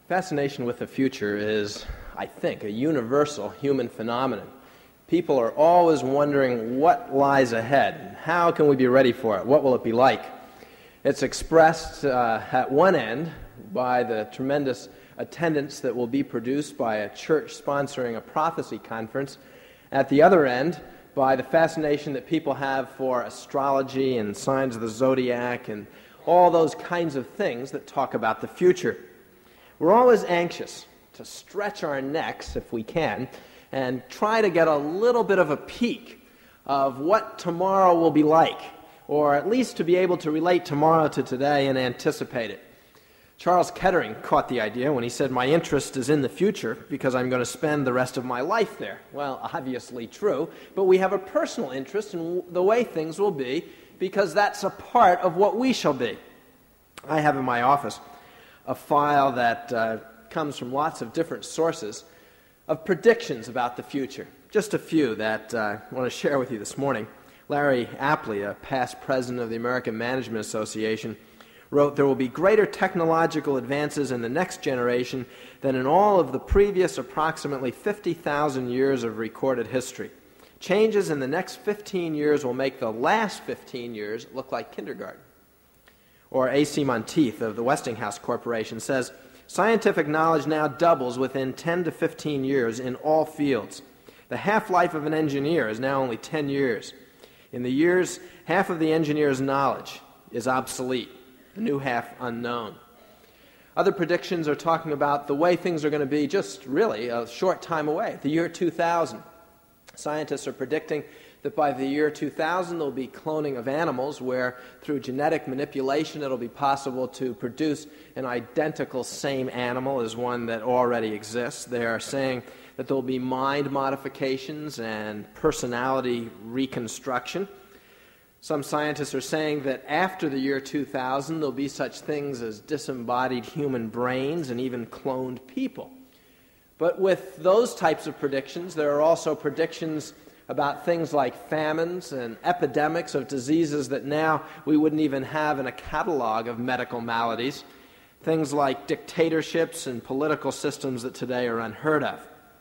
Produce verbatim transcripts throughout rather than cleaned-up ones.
Fascination with the future is, I think, a universal human phenomenon. People are always wondering what lies ahead, and how can we be ready for it? What will it be like? It's expressed uh, at one end by the tremendous attendance that will be produced by a church sponsoring a prophecy conference. At the other end, by the fascination that people have for astrology and signs of the zodiac and all those kinds of things that talk about the future. We're always anxious to stretch our necks, if we can, and try to get a little bit of a peek of what tomorrow will be like, or at least to be able to relate tomorrow to today and anticipate it. Charles Kettering caught the idea when he said, "My interest is in the future because I'm going to spend the rest of my life there." Well, obviously true, but we have a personal interest in the way things will be because that's a part of what we shall be. I have in my office a file that uh, comes from lots of different sources of predictions about the future. Just a few that uh, I want to share with you this morning. Larry Apley, a past president of the American Management Association, wrote, "There will be greater technological advances in the next generation than in all of the previous approximately fifty thousand years of recorded history. Changes in the next fifteen years will make the last fifteen years look like kindergarten." Or A C Monteith of the Westinghouse Corporation says, "Scientific knowledge now doubles within ten to fifteen years in all fields. The half-life of an engineer is now only ten years. In the years, half of the engineer's knowledge is obsolete, the new half unknown." Other predictions are talking about the way things are going to be just really a short time away, the year two thousand. Scientists are predicting that by the year two thousand there will be cloning of animals where through genetic manipulation it will be possible to produce an identical same animal as one that already exists. They are saying that there will be mind modifications and personality reconstruction. Some scientists are saying that after the year two thousand there will be such things as disembodied human brains and even cloned people. But with those types of predictions, there are also predictions about things like famines and epidemics of diseases that now we wouldn't even have in a catalog of medical maladies, things like dictatorships and political systems that today are unheard of.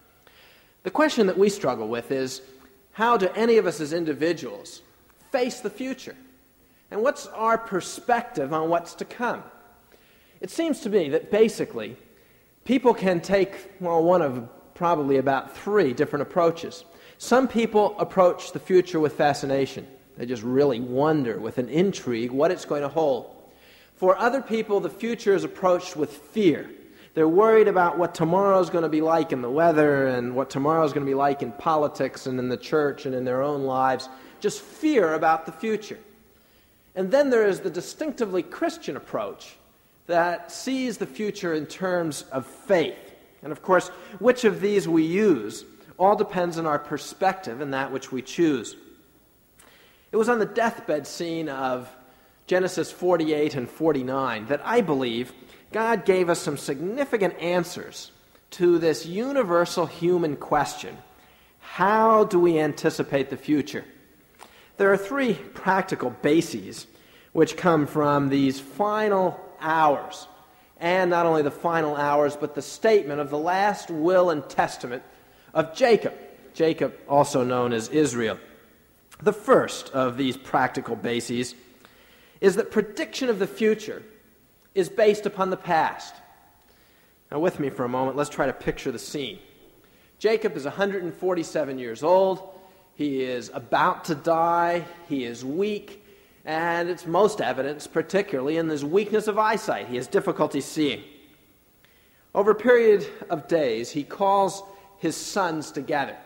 The question that we struggle with is, how do any of us as individuals face the future? And what's our perspective on what's to come? It seems to me that basically people can take, well, one of probably about three different approaches. Some people approach the future with fascination. They just really wonder with an intrigue what it's going to hold. For other people, the future is approached with fear. They're worried about what tomorrow is going to be like in the weather and what tomorrow is going to be like in politics and in the church and in their own lives. Just fear about the future. And then there is the distinctively Christian approach that sees the future in terms of faith. And of course, which of these we use all depends on our perspective and that which we choose. It was on the deathbed scene of Genesis forty-eight and forty-nine that I believe God gave us some significant answers to this universal human question: how do we anticipate the future? There are three practical bases which come from these final hours, and not only the final hours, but the statement of the last will and testament of Jacob, Jacob also known as Israel. The first of these practical bases is that prediction of the future is based upon the past. Now with me for a moment, let's try to picture the scene. Jacob is one hundred forty-seven years old. He is about to die. He is weak. And it's most evident, particularly in his weakness of eyesight. He has difficulty seeing. Over a period of days, he calls his sons together,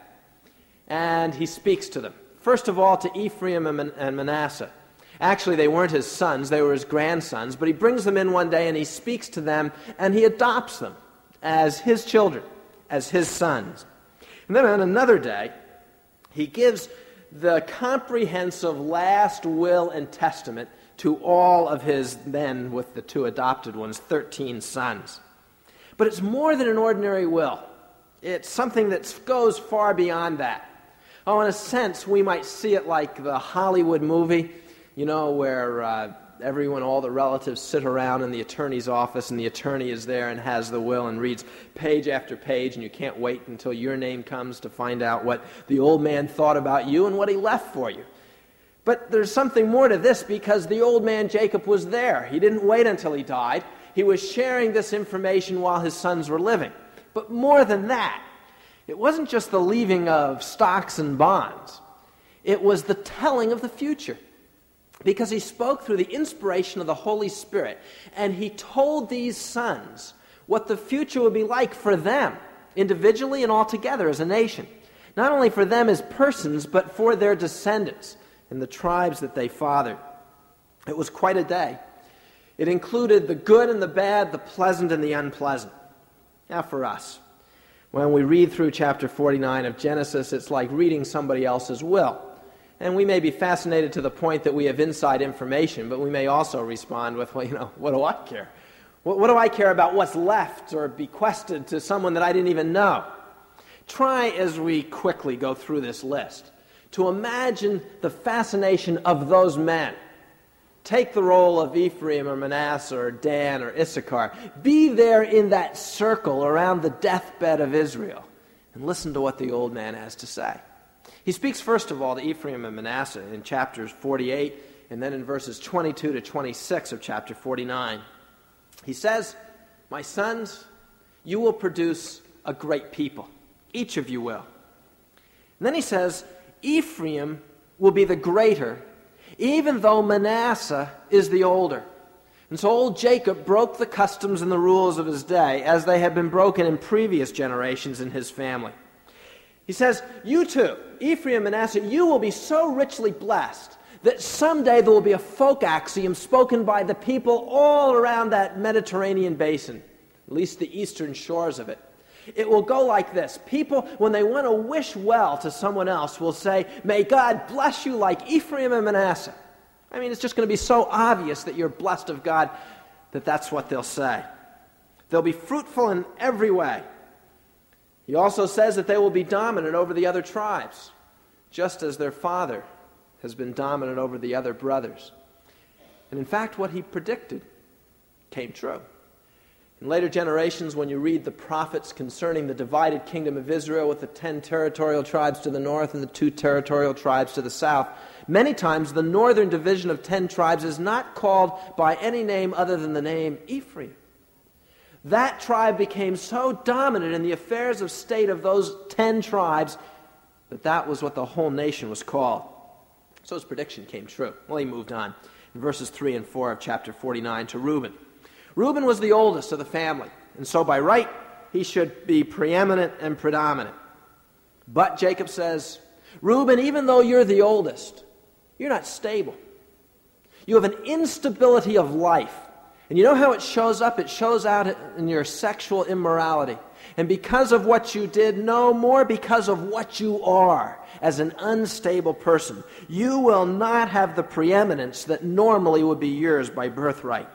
and he speaks to them. First of all, to Ephraim and Manasseh. Actually, they weren't his sons, they were his grandsons, but he brings them in one day and he speaks to them, and he adopts them as his children, as his sons. And then on another day, he gives the comprehensive last will and testament to all of his, then with the two adopted ones, thirteen sons. But it's more than an ordinary will. It's something that goes far beyond that. Oh, in a sense, we might see it like the Hollywood movie, you know, where uh, everyone, all the relatives sit around in the attorney's office, and the attorney is there and has the will and reads page after page, and you can't wait until your name comes to find out what the old man thought about you and what he left for you. But there's something more to this, because the old man Jacob was there. He didn't wait until he died. He was sharing this information while his sons were living. But more than that, it wasn't just the leaving of stocks and bonds. It was the telling of the future. Because he spoke through the inspiration of the Holy Spirit, and he told these sons what the future would be like for them, individually and all together as a nation. Not only for them as persons, but for their descendants and the tribes that they fathered. It was quite a day. It included the good and the bad, the pleasant and the unpleasant. Now for us, when we read through chapter forty-nine of Genesis, it's like reading somebody else's will. And we may be fascinated to the point that we have inside information, but we may also respond with, well, you know, what do I care? What, what do I care about what's left or bequested to someone that I didn't even know? Try, as we quickly go through this list, to imagine the fascination of those men. Take the role of Ephraim or Manasseh or Dan or Issachar. Be there in that circle around the deathbed of Israel and listen to what the old man has to say. He speaks first of all to Ephraim and Manasseh in chapters forty-eight and then in verses twenty-two to twenty-six of chapter forty-nine. He says, "My sons, you will produce a great people. Each of you will." And then he says, "Ephraim will be the greater, even though Manasseh is the older." And so old Jacob broke the customs and the rules of his day as they had been broken in previous generations in his family. He says, "You too, Ephraim and Manasseh, you will be so richly blessed that someday there will be a folk axiom spoken by the people all around that Mediterranean basin, at least the eastern shores of it. It will go like this. People, when they want to wish well to someone else, will say, 'May God bless you like Ephraim and Manasseh.'" I mean, it's just going to be so obvious that you're blessed of God that that's what they'll say. They'll be fruitful in every way. He also says that they will be dominant over the other tribes, just as their father has been dominant over the other brothers. And in fact, what he predicted came true. In later generations, when you read the prophets concerning the divided kingdom of Israel with the ten territorial tribes to the north and the two territorial tribes to the south, many times the northern division of ten tribes is not called by any name other than the name Ephraim. That tribe became so dominant in the affairs of state of those ten tribes that that was what the whole nation was called. So his prediction came true. Well, he moved on in verses three and four of chapter forty-nine to Reuben. Reuben was the oldest of the family, and so by right, he should be preeminent and predominant. But Jacob says, "Reuben, even though you're the oldest, you're not stable. You have an instability of life. And you know how it shows up? It shows out in your sexual immorality. And because of what you did, no more because of what you are as an unstable person, you will not have the preeminence that normally would be yours by birthright."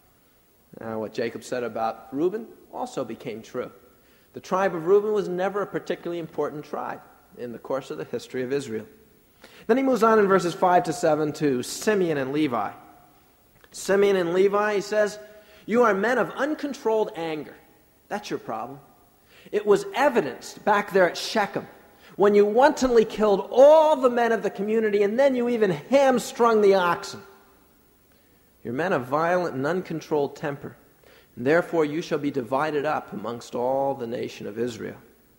Now, what Jacob said about Reuben also became true. The tribe of Reuben was never a particularly important tribe in the course of the history of Israel. Then he moves on in verses five to seven to Simeon and Levi. Simeon and Levi, he says, "You are men of uncontrolled anger." That's your problem. It was evidenced back there at Shechem when you wantonly killed all the men of the community and then you even hamstrung the oxen. You're men of violent and uncontrolled temper, and therefore you shall be divided up amongst all the nation of Israel.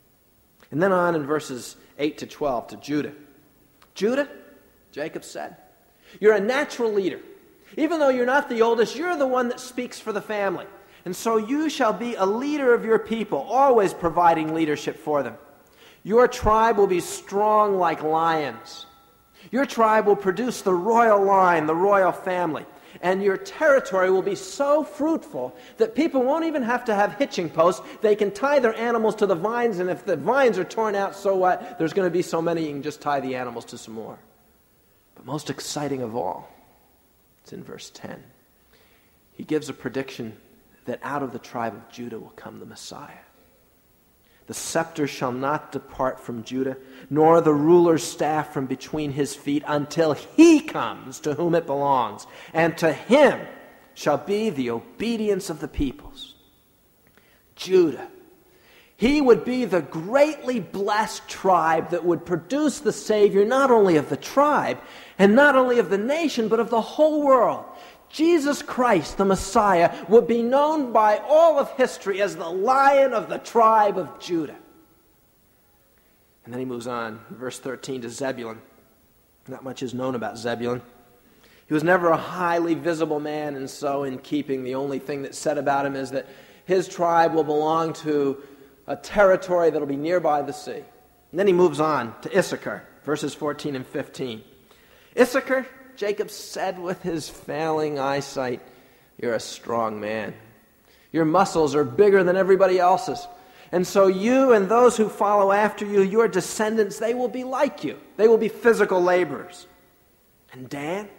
And then on in verses eight to twelve to Judah. "Judah," Jacob said, "you're a natural leader. Even though you're not the oldest, you're the one that speaks for the family. And so you shall be a leader of your people, always providing leadership for them. Your tribe will be strong like lions. Your tribe will produce the royal line, the royal family. And your territory will be so fruitful that people won't even have to have hitching posts. They can tie their animals to the vines, and if the vines are torn out, so what? There's going to be so many, you can just tie the animals to some more." But most exciting of all, it's in verse ten. He gives a prediction that out of the tribe of Judah will come the Messiah. The scepter shall not depart from Judah, nor the ruler's staff from between his feet, until he comes to whom it belongs, and to him shall be the obedience of the peoples. Judah. He would be the greatly blessed tribe that would produce the Savior not only of the tribe, and not only of the nation, but of the whole world. Jesus Christ, the Messiah, would be known by all of history as the Lion of the tribe of Judah. And then he moves on, verse thirteen, to Zebulun. Not much is known about Zebulun. He was never a highly visible man, and so in keeping, the only thing that's said about him is that his tribe will belong to a territory that will be nearby the sea. And then he moves on to Issachar, verses fourteen and fifteen. Issachar, Jacob said with his failing eyesight, "You're a strong man. Your muscles are bigger than everybody else's. And so you and those who follow after you, your descendants, they will be like you. They will be physical laborers." And Dan?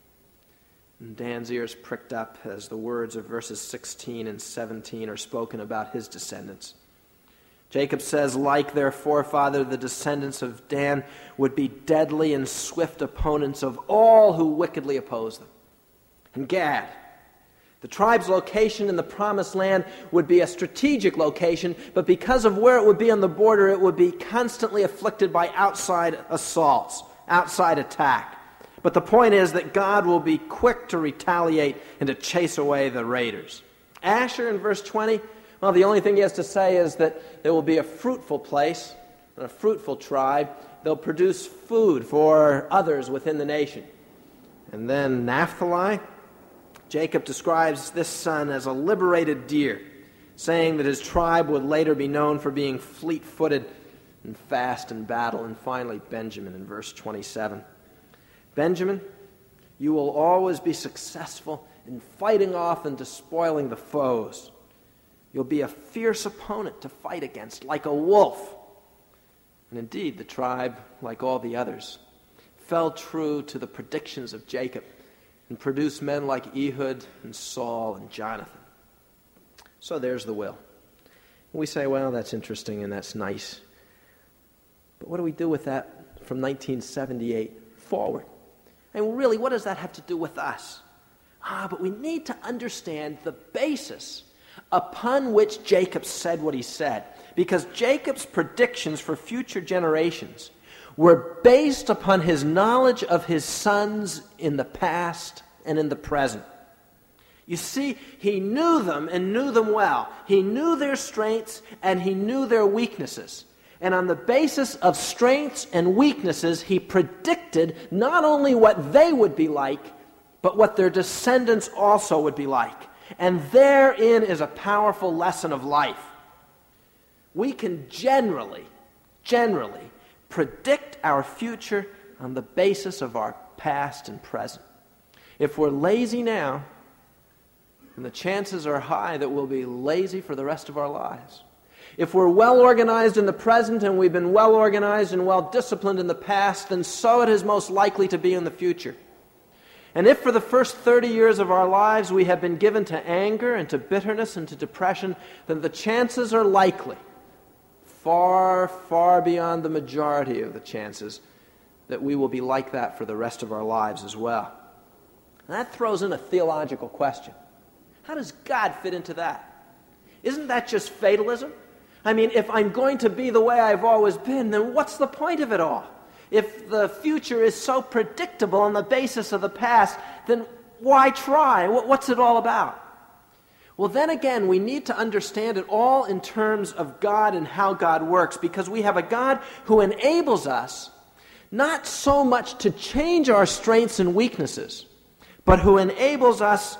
And Dan's ears pricked up as the words of verses sixteen and seventeen are spoken about his descendants. Jacob says, like their forefather, the descendants of Dan would be deadly and swift opponents of all who wickedly oppose them. And Gad, the tribe's location in the promised land would be a strategic location, but because of where it would be on the border, it would be constantly afflicted by outside assaults, outside attack. But the point is that God will be quick to retaliate and to chase away the raiders. Asher, in verse twenty, well, the only thing he has to say is that there will be a fruitful place, a fruitful tribe. They'll produce food for others within the nation. And then Naphtali, Jacob describes this son as a liberated deer, saying that his tribe would later be known for being fleet-footed and fast in battle. And finally, Benjamin in verse twenty-seven. Benjamin, you will always be successful in fighting off and despoiling the foes. You'll be a fierce opponent to fight against, like a wolf. And indeed, the tribe, like all the others, fell true to the predictions of Jacob and produced men like Ehud and Saul and Jonathan. So there's the will. And we say, well, that's interesting and that's nice. But what do we do with that from nineteen seventy-eight forward? And really, what does that have to do with us? Ah, but we need to understand the basis upon which Jacob said what he said. Because Jacob's predictions for future generations were based upon his knowledge of his sons in the past and in the present. You see, he knew them and knew them well. He knew their strengths and he knew their weaknesses. And on the basis of strengths and weaknesses, he predicted not only what they would be like, but what their descendants also would be like. And therein is a powerful lesson of life. We can generally, generally predict our future on the basis of our past and present. If we're lazy now, then the chances are high that we'll be lazy for the rest of our lives. If we're well organized in the present and we've been well organized and well disciplined in the past, then so it is most likely to be in the future. And if for the first thirty years of our lives we have been given to anger and to bitterness and to depression, then the chances are likely, far, far beyond the majority of the chances, that we will be like that for the rest of our lives as well. And that throws in a theological question. How does God fit into that? Isn't that just fatalism? I mean, if I'm going to be the way I've always been, then what's the point of it all? If the future is so predictable on the basis of the past, then why try? What's it all about? Well, then again, we need to understand it all in terms of God and how God works, because we have a God who enables us not so much to change our strengths and weaknesses, but who enables us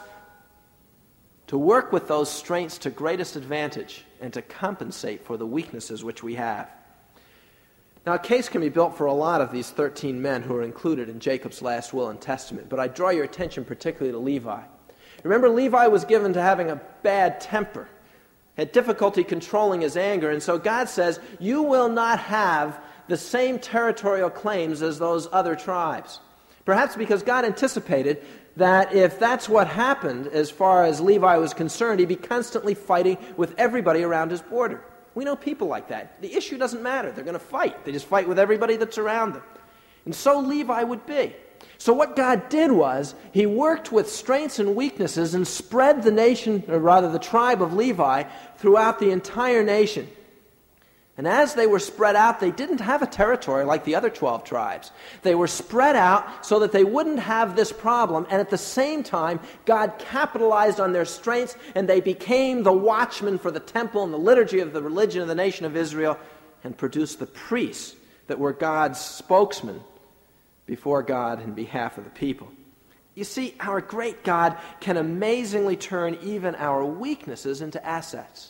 to work with those strengths to greatest advantage and to compensate for the weaknesses which we have. Now, a case can be built for a lot of these thirteen men who are included in Jacob's last will and testament, but I draw your attention particularly to Levi. Remember, Levi was given to having a bad temper, had difficulty controlling his anger, and so God says, you will not have the same territorial claims as those other tribes. Perhaps because God anticipated that if that's what happened as far as Levi was concerned, he'd be constantly fighting with everybody around his border. We know people like that. The issue doesn't matter. They're going to fight. They just fight with everybody that's around them. And so Levi would be. So what God did was, he worked with strengths and weaknesses and spread the nation, or rather the tribe of Levi, throughout the entire nation. And as they were spread out, they didn't have a territory like the other twelve tribes. They were spread out so that they wouldn't have this problem, and at the same time, God capitalized on their strengths, and they became the watchmen for the temple and the liturgy of the religion of the nation of Israel, and produced the priests that were God's spokesmen before God in behalf of the people. You see, our great God can amazingly turn even our weaknesses into assets.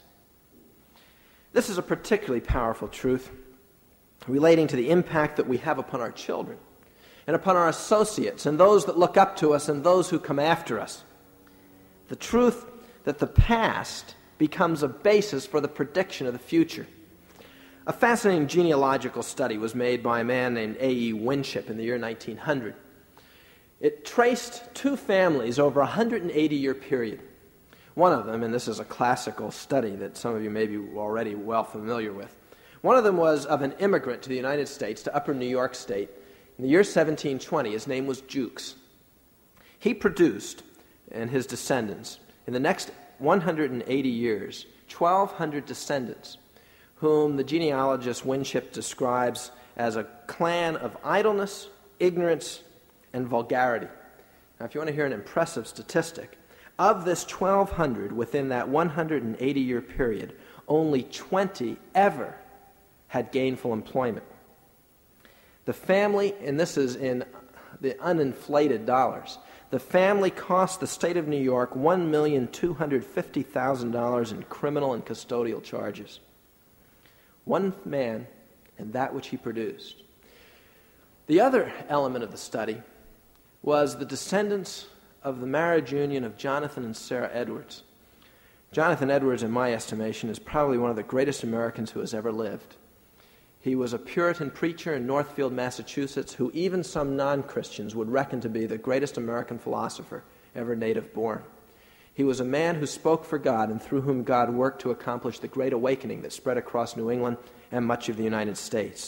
This is a particularly powerful truth relating to the impact that we have upon our children and upon our associates and those that look up to us and those who come after us. The truth that the past becomes a basis for the prediction of the future. A fascinating genealogical study was made by a man named A E Winship in the year nineteen hundred. It traced two families over a one hundred eighty year period. One of them, and this is a classical study that some of you may be already well familiar with, one of them was of an immigrant to the United States, to Upper New York State, in the year seventeen twenty. His name was Jukes. He produced, and his descendants, in the next one hundred eighty years, twelve hundred descendants, whom the genealogist Winship describes as a clan of idleness, ignorance, and vulgarity. Now, if you want to hear an impressive statistic, of this twelve hundred within that one hundred eighty year period, only twenty ever had gainful employment. The family, and this is in the uninflated dollars, the family cost the state of New York one million two hundred fifty thousand dollars in criminal and custodial charges. One man and that which he produced. The other element of the study was the descendants of the marriage union of Jonathan and Sarah Edwards. Jonathan Edwards, in my estimation, is probably one of the greatest Americans who has ever lived. He was a Puritan preacher in Northfield, Massachusetts, who even some non-Christians would reckon to be the greatest American philosopher ever native-born. He was a man who spoke for God and through whom God worked to accomplish the Great Awakening that spread across New England and much of the United States.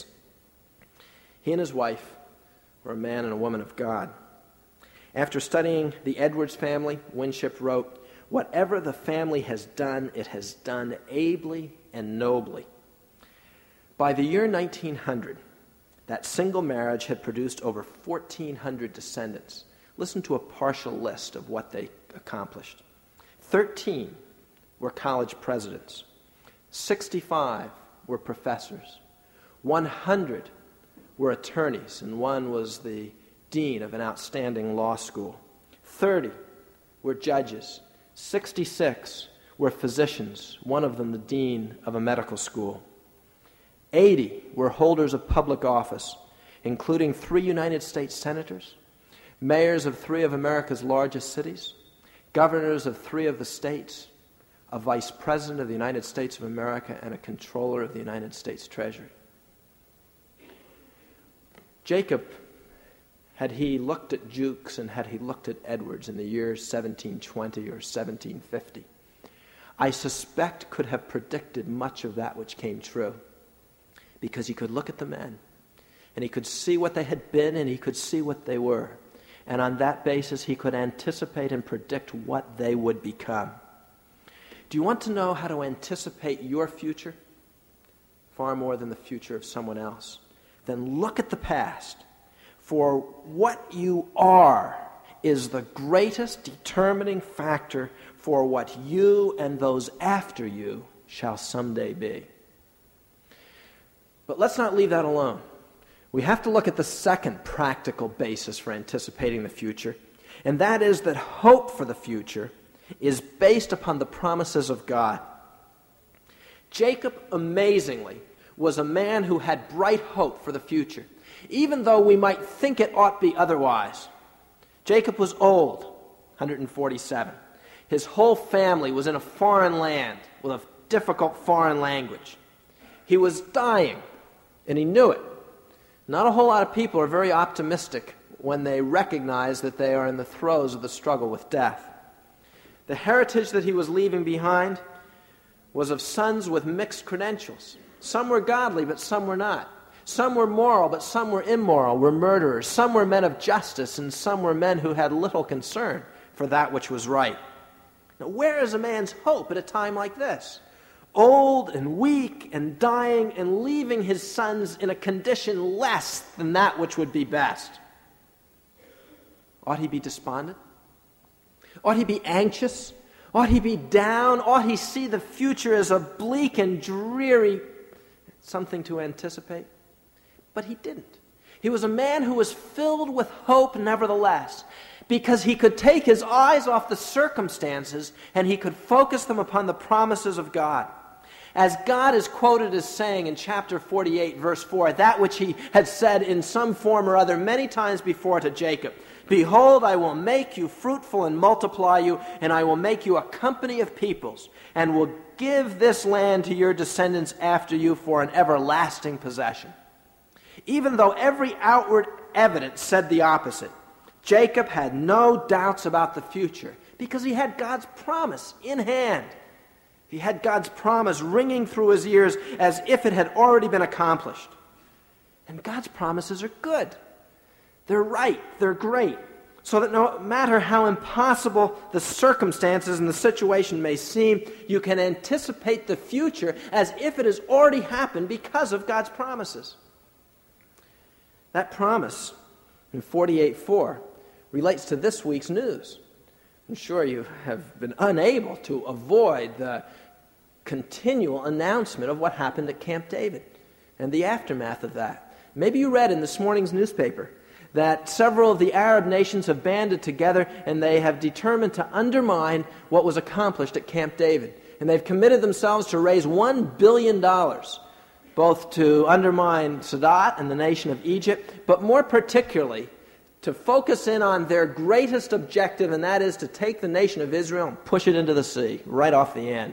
He and his wife were a man and a woman of God. After studying the Edwards family, Winship wrote, "Whatever the family has done, it has done ably and nobly." By the year nineteen hundred, that single marriage had produced over fourteen hundred descendants. Listen to a partial list of what they accomplished. Thirteen were college presidents. Sixty-five were professors. One hundred were attorneys, and one was the dean of an outstanding law school. Thirty were judges. Sixty-six were physicians, one of them the dean of a medical school. Eighty were holders of public office, including three United States senators, mayors of three of America's largest cities, governors of three of the states, a vice president of the United States of America, and a controller of the United States Treasury. Jacob, had he looked at Jukes and had he looked at Edwards in the years seventeen twenty or seventeen fifty, I suspect could have predicted much of that which came true, because he could look at the men and he could see what they had been and he could see what they were. And on that basis, he could anticipate and predict what they would become. Do you want to know how to anticipate your future? Far more than the future of someone else. Then look at the past. For what you are is the greatest determining factor for what you and those after you shall someday be. But let's not leave that alone. We have to look at the second practical basis for anticipating the future, and that is that hope for the future is based upon the promises of God. Jacob, amazingly, was a man who had bright hope for the future, even though we might think it ought be otherwise. Jacob was old, one hundred forty-seven. His whole family was in a foreign land with a difficult foreign language. He was dying, and he knew it. Not a whole lot of people are very optimistic when they recognize that they are in the throes of the struggle with death. The heritage that he was leaving behind was of sons with mixed credentials. Some were godly, but some were not. Some were moral, but some were immoral, were murderers. Some were men of justice, and some were men who had little concern for that which was right. Now, where is a man's hope at a time like this? Old and weak and dying and leaving his sons in a condition less than that which would be best. Ought he be despondent? Ought he be anxious? Ought he be down? Ought he see the future as a bleak and dreary something to anticipate? But he didn't. He was a man who was filled with hope nevertheless, because he could take his eyes off the circumstances and he could focus them upon the promises of God. As God is quoted as saying in chapter forty-eight, verse four, that which he had said in some form or other many times before to Jacob, "Behold, I will make you fruitful and multiply you, and I will make you a company of peoples, and will give this land to your descendants after you for an everlasting possession." Even though every outward evidence said the opposite, Jacob had no doubts about the future because he had God's promise in hand. He had God's promise ringing through his ears as if it had already been accomplished. And God's promises are good. They're right. They're great. So that no matter how impossible the circumstances and the situation may seem, you can anticipate the future as if it has already happened because of God's promises. That promise in forty-eight four relates to this week's news. I'm sure you have been unable to avoid the continual announcement of what happened at Camp David and the aftermath of that. Maybe you read in this morning's newspaper that several of the Arab nations have banded together and they have determined to undermine what was accomplished at Camp David. And they've committed themselves to raise one billion dollars, both to undermine Sadat and the nation of Egypt, but more particularly to focus in on their greatest objective, and that is to take the nation of Israel and push it into the sea, right off the end.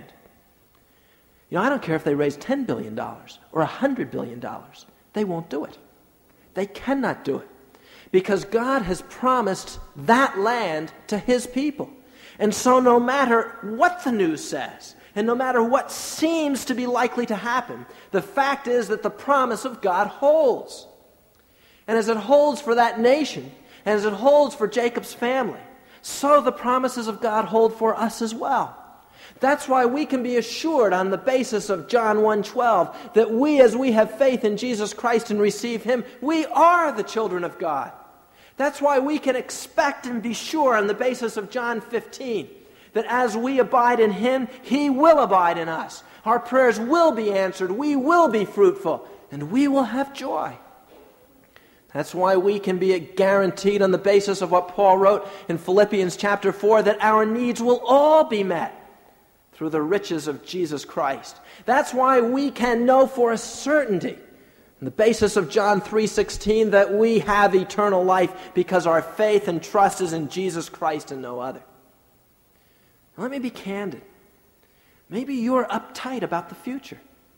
You know, I don't care if they raise ten billion dollars or one hundred billion dollars. They won't do it. They cannot do it. Because God has promised that land to his people. And so no matter what the news says, and no matter what seems to be likely to happen, the fact is that the promise of God holds. And as it holds for that nation, and as it holds for Jacob's family, so the promises of God hold for us as well. That's why we can be assured on the basis of John one twelve that we, as we have faith in Jesus Christ and receive him, we are the children of God. That's why we can expect and be sure on the basis of John fifteen that as we abide in him, he will abide in us. Our prayers will be answered, we will be fruitful, and we will have joy. That's why we can be guaranteed on the basis of what Paul wrote in Philippians chapter four that our needs will all be met through the riches of Jesus Christ. That's why we can know for a certainty on the basis of John three sixteen that we have eternal life because our faith and trust is in Jesus Christ and no other. Now, let me be candid. Maybe you're uptight about the future.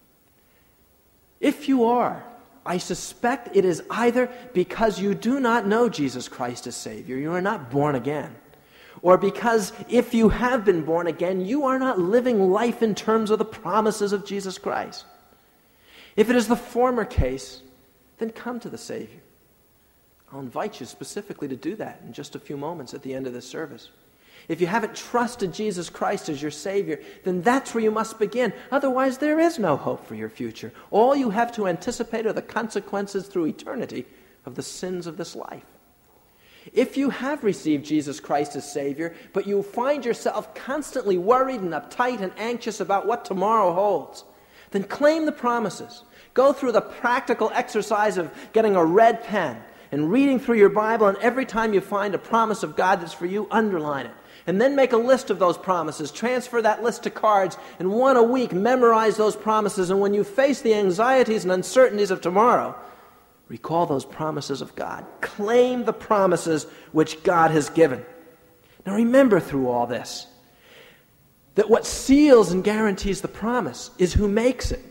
If you are, I suspect it is either because you do not know Jesus Christ as Savior, you are not born again, or because if you have been born again, you are not living life in terms of the promises of Jesus Christ. If it is the former case, then come to the Savior. I'll invite you specifically to do that in just a few moments at the end of this service. If you haven't trusted Jesus Christ as your Savior, then that's where you must begin. Otherwise, there is no hope for your future. All you have to anticipate are the consequences through eternity of the sins of this life. If you have received Jesus Christ as Savior, but you find yourself constantly worried and uptight and anxious about what tomorrow holds, then claim the promises. Go through the practical exercise of getting a red pen and reading through your Bible, and every time you find a promise of God that's for you, underline it. And then make a list of those promises. Transfer that list to cards, and one a week memorize those promises. And when you face the anxieties and uncertainties of tomorrow, recall those promises of God. Claim the promises which God has given. Now remember through all this that what seals and guarantees the promise is who makes it.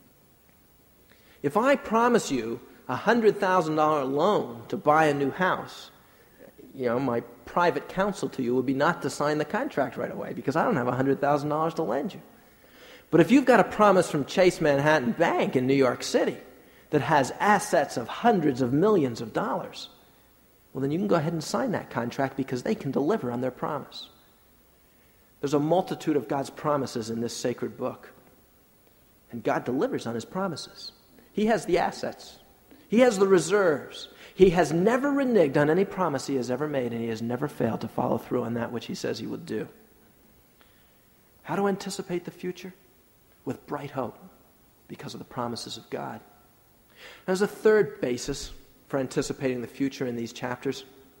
If I promise you a one hundred thousand dollars loan to buy a new house, you know, my private counsel to you would be not to sign the contract right away because I don't have one hundred thousand dollars to lend you. But if you've got a promise from Chase Manhattan Bank in New York City that has assets of hundreds of millions of dollars, well, then you can go ahead and sign that contract because they can deliver on their promise. There's a multitude of God's promises in this sacred book. And God delivers on his promises. He has the assets. He has the reserves. He has never reneged on any promise he has ever made, and he has never failed to follow through on that which he says he would do. How to anticipate the future? With bright hope, because of the promises of God. There's a third basis for anticipating the future in these chapters,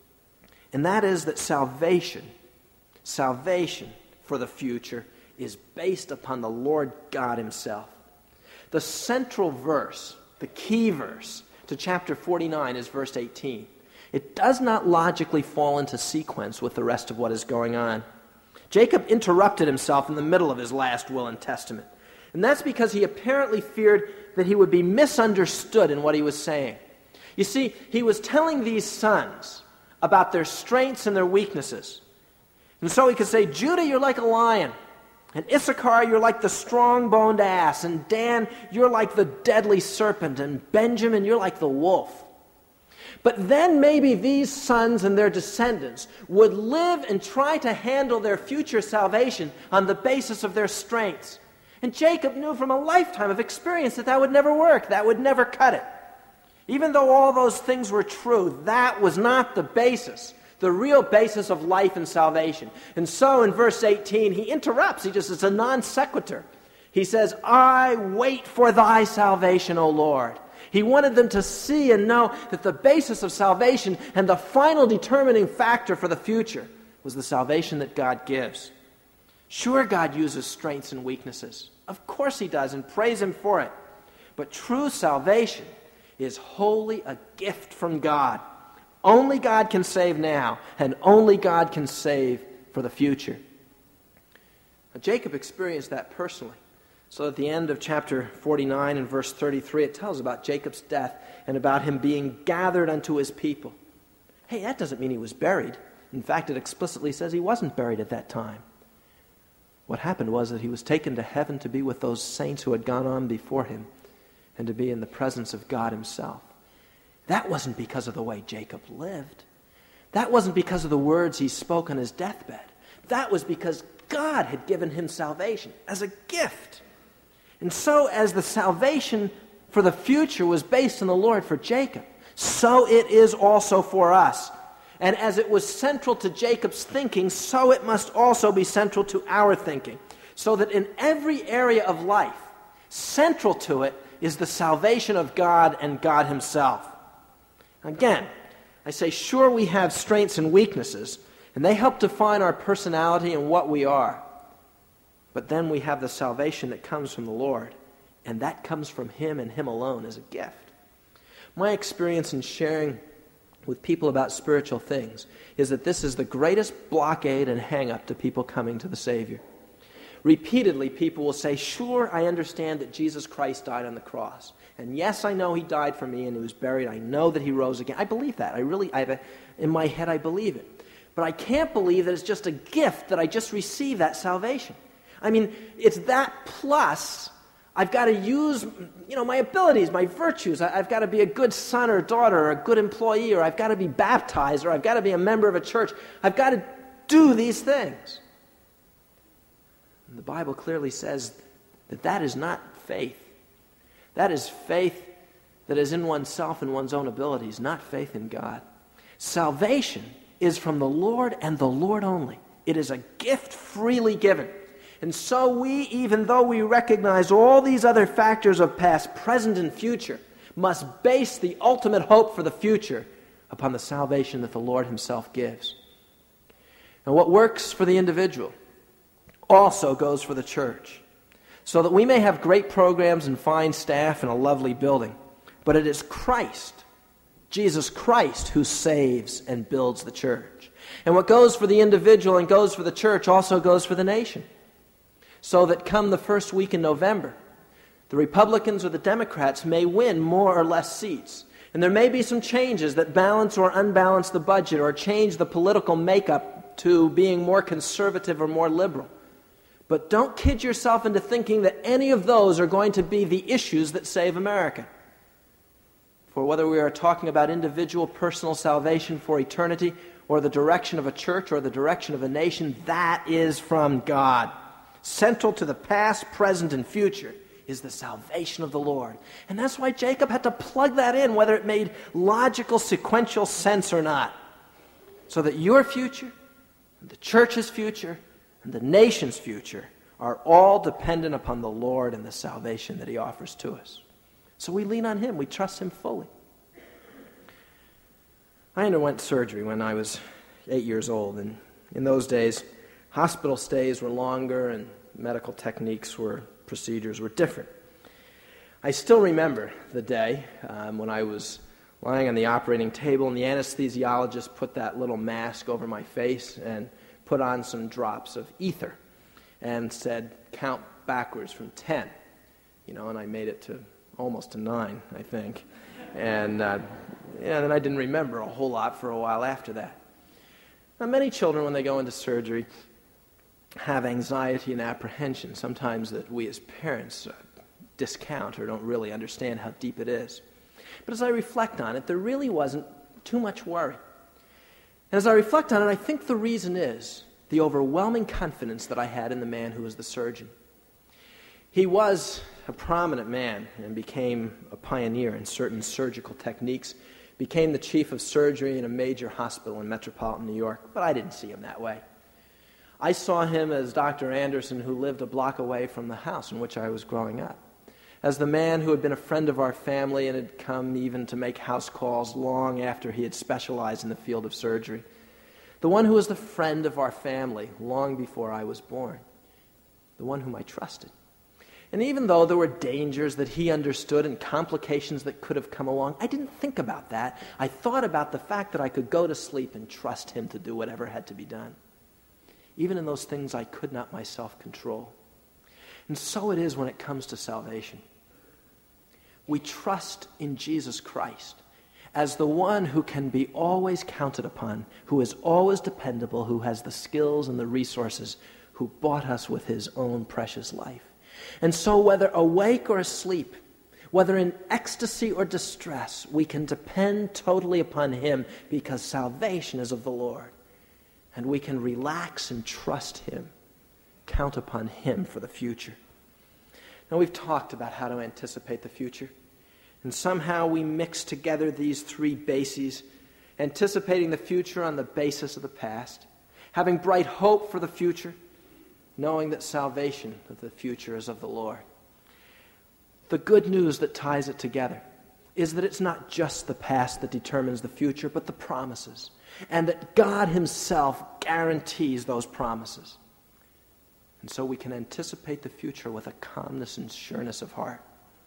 and that is that salvation, salvation for the future is based upon the Lord God himself. The central verse, the key verse to chapter forty-nine is verse eighteen. It does not logically fall into sequence with the rest of what is going on. Jacob interrupted himself in the middle of his last will and testament. And that's because he apparently feared that he would be misunderstood in what he was saying. You see, he was telling these sons about their strengths and their weaknesses. And so he could say, Judah, you're like a lion. And Issachar, you're like the strong-boned ass. And Dan, you're like the deadly serpent. And Benjamin, you're like the wolf. But then maybe these sons and their descendants would live and try to handle their future salvation on the basis of their strengths. And Jacob knew from a lifetime of experience that that would never work. That would never cut it. Even though all those things were true, that was not the basis, the real basis of life and salvation. And so in verse eighteen, he interrupts. He just, it's a non sequitur. He says, I wait for thy salvation, O Lord. He wanted them to see and know that the basis of salvation and the final determining factor for the future was the salvation that God gives. Sure, God uses strengths and weaknesses. Of course he does, and praise him for it. But true salvation is wholly a gift from God. Only God can save now, and only God can save for the future. Now, Jacob experienced that personally. So at the end of chapter forty-nine and verse thirty-three, it tells about Jacob's death and about him being gathered unto his people. Hey, that doesn't mean he was buried. In fact, it explicitly says he wasn't buried at that time. What happened was that he was taken to heaven to be with those saints who had gone on before him and to be in the presence of God himself. That wasn't because of the way Jacob lived. That wasn't because of the words he spoke on his deathbed. That was because God had given him salvation as a gift. And so as the salvation for the future was based on the Lord for Jacob, so it is also for us. And as it was central to Jacob's thinking, so it must also be central to our thinking. So that in every area of life, central to it is the salvation of God and God himself. Again, I say, sure, we have strengths and weaknesses, and they help define our personality and what we are. But then we have the salvation that comes from the Lord, and that comes from him and him alone as a gift. My experience in sharing with people about spiritual things is that this is the greatest blockade and hang-up to people coming to the Savior. Repeatedly, people will say, sure, I understand that Jesus Christ died on the cross. And yes, I know he died for me and he was buried. I know that he rose again. I believe that. I really, I have a, in my head, I believe it. But I can't believe that it's just a gift that I just received that salvation. I mean, it's that plus I've got to use, you know, my abilities, my virtues. I, I've got to be a good son or daughter or a good employee, or I've got to be baptized, or I've got to be a member of a church. I've got to do these things. And the Bible clearly says that that is not faith. That is faith that is in oneself and one's own abilities, not faith in God. Salvation is from the Lord and the Lord only. It is a gift freely given. And so we, even though we recognize all these other factors of past, present, and future, must base the ultimate hope for the future upon the salvation that the Lord himself gives. And what works for the individual also goes for the church, so that we may have great programs and fine staff and a lovely building, but it is Christ, Jesus Christ, who saves and builds the church. And what goes for the individual and goes for the church also goes for the nation. So that come the first week in November, the Republicans or the Democrats may win more or less seats. And there may be some changes that balance or unbalance the budget or change the political makeup to being more conservative or more liberal. But don't kid yourself into thinking that any of those are going to be the issues that save America. For whether we are talking about individual personal salvation for eternity, or the direction of a church, or the direction of a nation, that is from God. Central to the past, present, and future is the salvation of the Lord. And that's why Jacob had to plug that in, whether it made logical, sequential sense or not. So that your future, and the church's future, and the nation's future are all dependent upon the Lord and the salvation that He offers to us. So we lean on Him. We trust Him fully. I underwent surgery when I was eight years old, and in those days, hospital stays were longer and medical techniques were, procedures were different. I still remember the day um, when I was lying on the operating table and the anesthesiologist put that little mask over my face and put on some drops of ether and said, count backwards from ten. You know, and I made it to almost to nine, I think. And, uh, yeah, then I didn't remember a whole lot for a while after that. Now, many children, when they go into surgery, have anxiety and apprehension, sometimes that we as parents uh, discount or don't really understand how deep it is. But as I reflect on it, there really wasn't too much worry. And as I reflect on it, I think the reason is the overwhelming confidence that I had in the man who was the surgeon. He was a prominent man and became a pioneer in certain surgical techniques, became the chief of surgery in a major hospital in metropolitan New York, but I didn't see him that way. I saw him as Doctor Anderson, who lived a block away from the house in which I was growing up, as the man who had been a friend of our family and had come even to make house calls long after he had specialized in the field of surgery, the one who was the friend of our family long before I was born, the one whom I trusted. And even though there were dangers that he understood and complications that could have come along, I didn't think about that. I thought about the fact that I could go to sleep and trust him to do whatever had to be done, even in those things I could not myself control. And so it is when it comes to salvation. We trust in Jesus Christ as the one who can be always counted upon, who is always dependable, who has the skills and the resources, who bought us with His own precious life. And so whether awake or asleep, whether in ecstasy or distress, we can depend totally upon Him because salvation is of the Lord. And we can relax and trust Him, count upon Him for the future. Now, we've talked about how to anticipate the future, and somehow we mix together these three bases, anticipating the future on the basis of the past, having bright hope for the future, knowing that salvation of the future is of the Lord. The good news that ties it together is that it's not just the past that determines the future, but the promises, and that God Himself guarantees those promises. And so we can anticipate the future with a calmness and sureness of heart.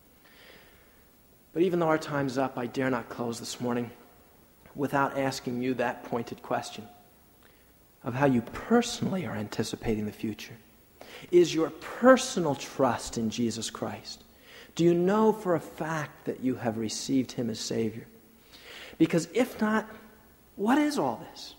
But even though our time's up, I dare not close this morning without asking you that pointed question of how you personally are anticipating the future. Is your personal trust in Jesus Christ? Do you know for a fact that you have received Him as Savior? Because if not, what is all this?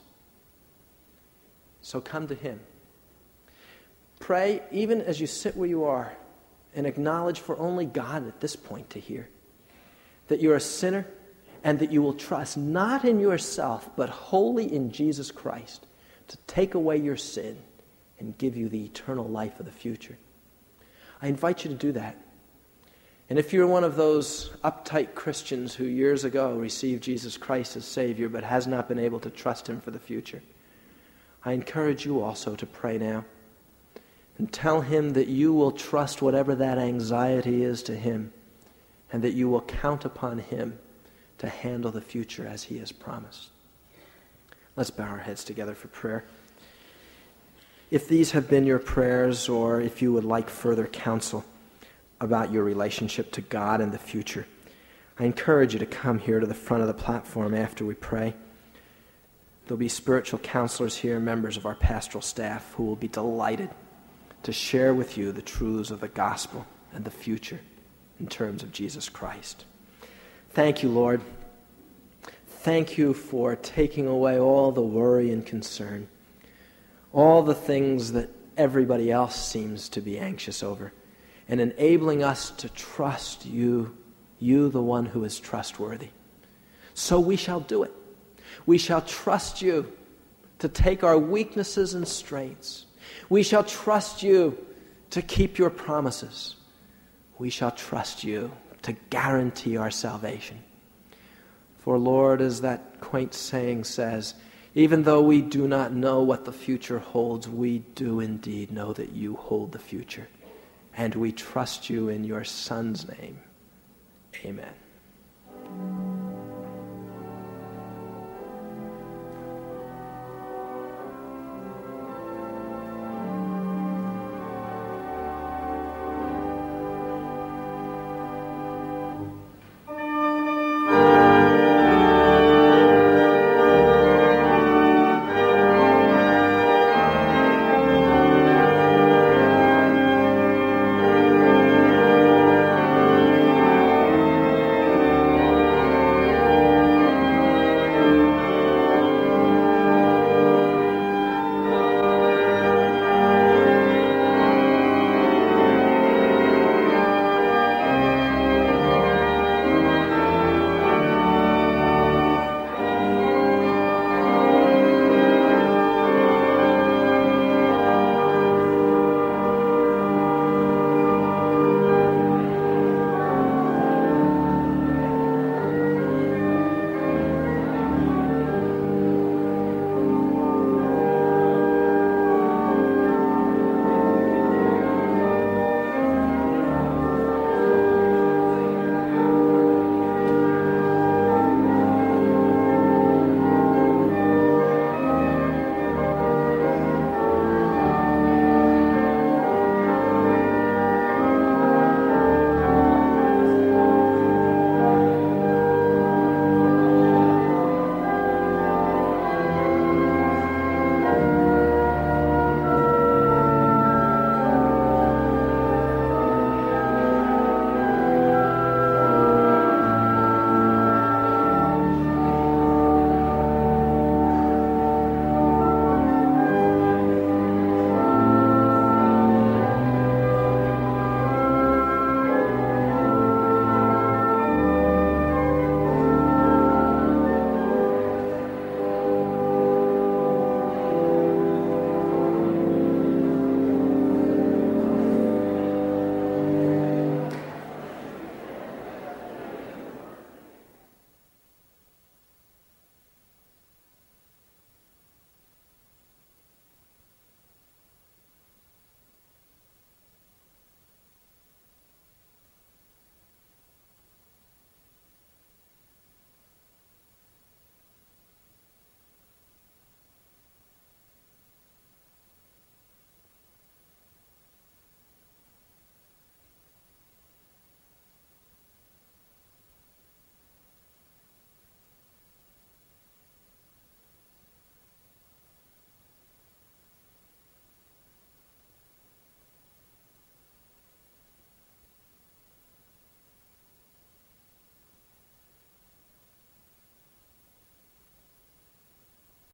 So come to Him. Pray even as you sit where you are and acknowledge for only God at this point to hear that you're a sinner and that you will trust not in yourself but wholly in Jesus Christ to take away your sin and give you the eternal life of the future. I invite you to do that. And if you're one of those uptight Christians who years ago received Jesus Christ as Savior but has not been able to trust Him for the future, I encourage you also to pray now and tell Him that you will trust whatever that anxiety is to Him and that you will count upon Him to handle the future as He has promised. Let's bow our heads together for prayer. If these have been your prayers, or if you would like further counsel about your relationship to God and the future, I encourage you to come here to the front of the platform after we pray. There'll be spiritual counselors here, members of our pastoral staff, who will be delighted to share with you the truths of the gospel and the future in terms of Jesus Christ. Thank you, Lord. Thank you for taking away all the worry and concern, all the things that everybody else seems to be anxious over, and enabling us to trust you, you the one who is trustworthy. So we shall do it. We shall trust you to take our weaknesses and strengths. We shall trust you to keep your promises. We shall trust you to guarantee our salvation. For Lord, as that quaint saying says, even though we do not know what the future holds, we do indeed know that you hold the future. And we trust you in your Son's name. Amen.